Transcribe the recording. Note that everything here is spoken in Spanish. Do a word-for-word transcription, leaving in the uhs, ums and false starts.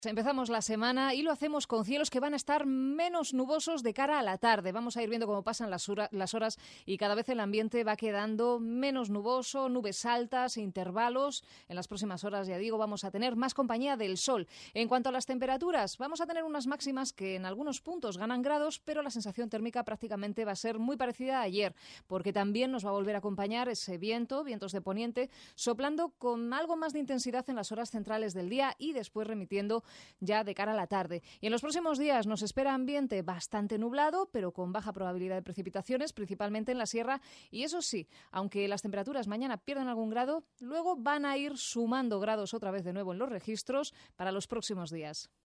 Empezamos la semana y lo hacemos con cielos que van a estar menos nubosos de cara a la tarde. Vamos a ir viendo cómo pasan las, hora, las horas y cada vez el ambiente va quedando menos nuboso, nubes altas, intervalos. En las próximas horas, ya digo, vamos a tener más compañía del sol. En cuanto a las temperaturas, vamos a tener unas máximas que en algunos puntos ganan grados, pero la sensación térmica prácticamente va a ser muy parecida a ayer, porque también nos va a volver a acompañar ese viento, vientos de poniente, soplando con algo más de intensidad en las horas centrales del día y después remitiendo ya de cara a la tarde. Y en los próximos días nos espera ambiente bastante nublado, pero con baja probabilidad de precipitaciones, principalmente en la sierra. Y eso sí, aunque las temperaturas mañana pierdan algún grado, luego van a ir sumando grados otra vez de nuevo en los registros para los próximos días.